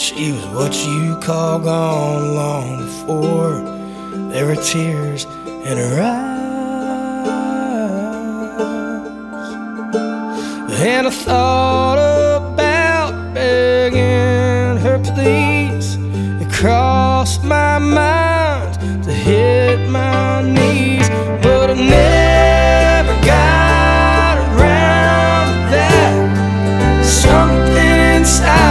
She was what you call gone long before there were tears in her eyes. And I thought